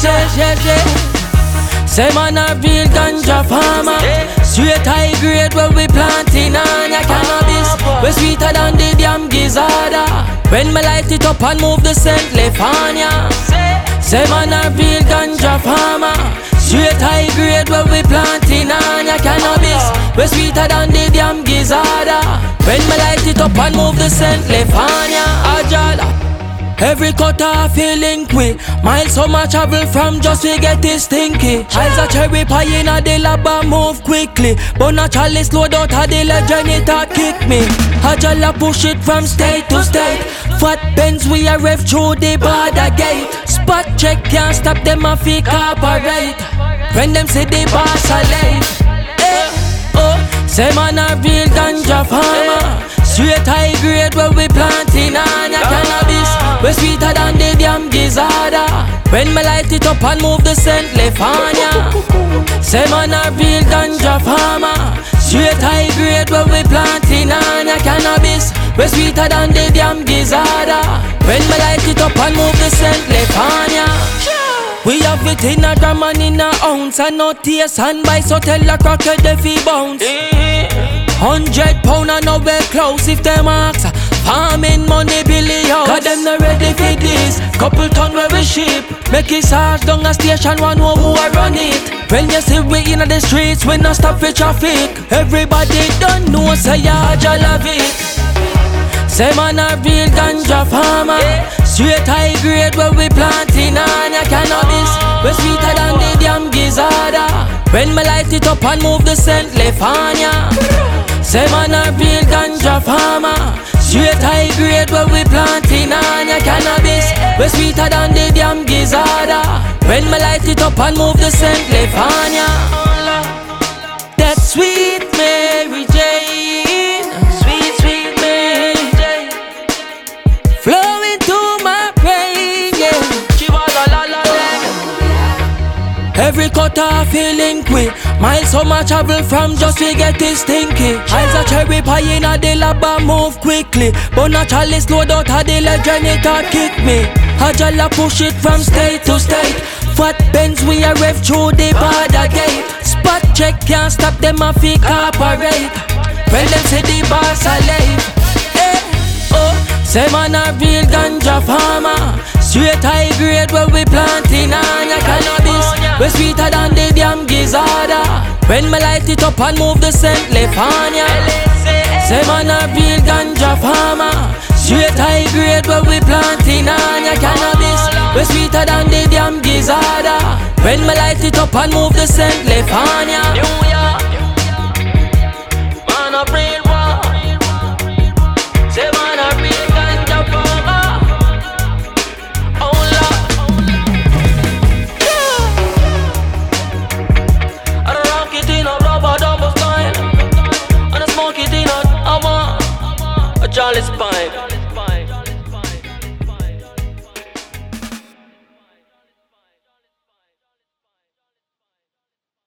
Say man a real ganja farmer. Straight high grade where we planting on ya cannabis. We sweeter than the damn gizzard. When me light it up and move the scent left on ya. Say man a real ganja farmer. Straight high grade where we planting on ya cannabis. We sweeter than the damn gizzard. When me light it up and move the scent left on ya. Ajala. Every cutter feeling quick. Miles so much travel from just to get it stinky. Eyes a cherry pie in a the lab and move quickly. But naturally slow down how the legend it a kick me. Ajala push it from state to state. Fat Benz we a rev through the border gate. Spot check can't stop them a fake operate. When them say the boss are late. Say man a real ganja farmer. Straight high grade where we planting on ya cannabis. We sweeter than the damn gizzard. When me light it up and move the scent left on ya. Say man a real ganja farmer. Straight high grade where we planting on ya cannabis. We sweeter than the damn gizzard. When me light it up and move the scent left on ya. We have it in a gram and in a ounce. And no taste and buy so tell a cracker the fee bounce. 100 pound and nowhere close if them ask. Farming money billy house. Cause them not ready for this. Couple ton where we ship. Make it sarge down a station one who a run it. When you see we in the streets we not stop for traffic. Everybody don't know say ya love it. Say man a real ganja farmer. Straight high grade where we planting on ya cannabis. We sweeter than the damn gizzard. When me light it up and move the scent left on ya. Say man a real ganja farmer. Straight high grade where we planting on ya cannabis. We sweeter than the damn gizzard. When me light it up and move the scent left on ya. That sweet Mary Jane. Sweet, sweet Mary Jane. Flowing through my brain, yeah. Every cutter feeling quick. Miles so much travel from just to get it stinky. Eyes a cherry pie in a the lab and move quickly. But naturally slow down how the legend it a kick me. Ajala push it from state to state. Fat Benz we a rev through the border gate. Spot check can't stop them a fake operate. When them say the boss are late. Say man a real ganja farmer. Straight high grade where we planting on ya cannabis. We sweeter than the damn gizzard. When me light it up and move the scent left on ya. Say man a real ganja farmer. Straight high grade where we planting on ya cannabis. We sweeter than the damn gizzard. When me light it up and move the scent left on ya. Man a real one. Say man a real ganja farmer. Oh Lord. I don't rock it in a rubber double style. And I smoke it in a Jolly Spine.